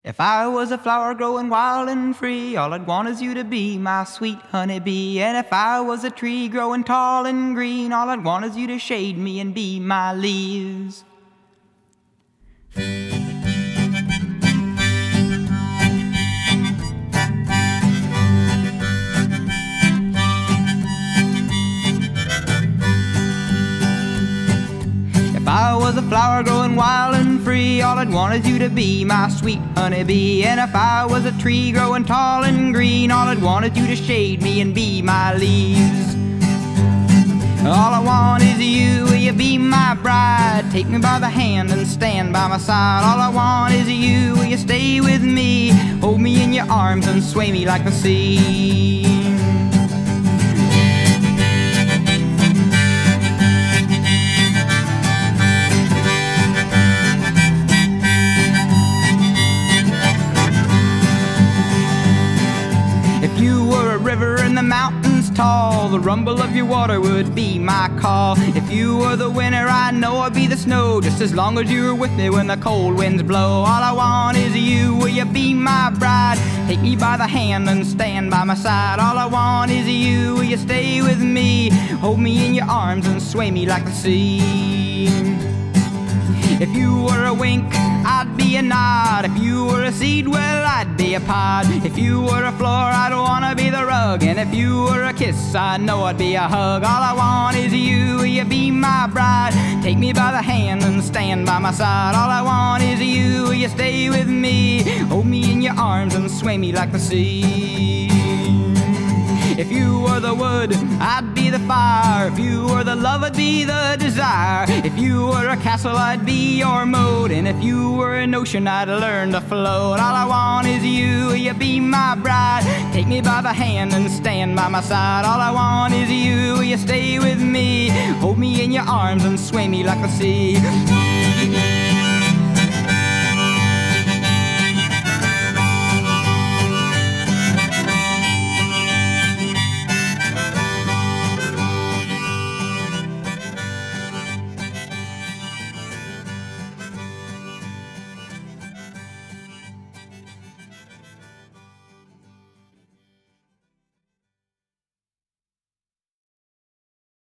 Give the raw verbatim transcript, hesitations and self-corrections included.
If I was a flower growing wild and free, all I'd want is you to be my sweet honeybee. And if I was a tree growing tall and green, all I'd want is you to shade me and be my leaves. If I was a flower growing wild and free, all I'd want is you to be my sweet honeybee. And if I was a tree growing tall and green, all I'd want is you to shade me and be my leaves. All I want is you, will you be my bride? Take me by the hand and stand by my side. All I want is you, will you stay with me? Hold me in your arms and sway me like the sea. If you were a river in the mountains tall, the rumble of your water would be my call. If you were the winter, I know I'd be the snow, just as long as you were with me when the cold winds blow. All I want is you, will you be my bride? Take me by the hand and stand by my side. All I want is you, will you stay with me? Hold me in your arms and sway me like the sea. If you were a wink, I'd be a nod. If you were a seed, well, I'd be a pod. If you were a floor, I'd wanna be the rug. And if you were a kiss, I know I'd be a hug. All I want is you, will you be my bride? Take me by the hand and stand by my side. All I want is you, will you stay with me? Hold me in your arms and sway me like the sea. If you were the wood, I'd be the fire. If you were the love, I'd be the desire. If you were a castle, I'd be your moat. And if you were an ocean, I'd learn to float. All I want is you, will you be my bride? Take me by the hand and stand by my side. All I want is you, will you stay with me? Hold me in your arms and sway me like the sea.